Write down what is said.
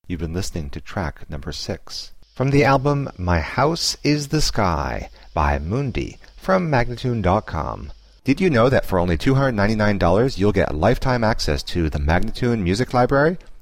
You've been listening to track number 6. From the album My House is the Sky by Mundi from Magnatune.com. Did you know that for only $299 you'll get lifetime access to the Magnatune Music Library?